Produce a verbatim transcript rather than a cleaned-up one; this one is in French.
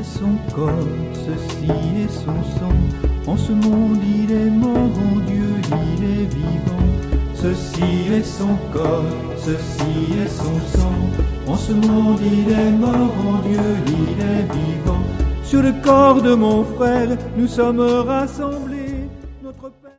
son corps, ceci est son sang. En ce monde il est mort, en Dieu il est vivant. Ceci est son corps, ceci est son sang. En ce monde il est mort, en Dieu il est vivant. Sur le corps de mon frère, nous sommes rassemblés.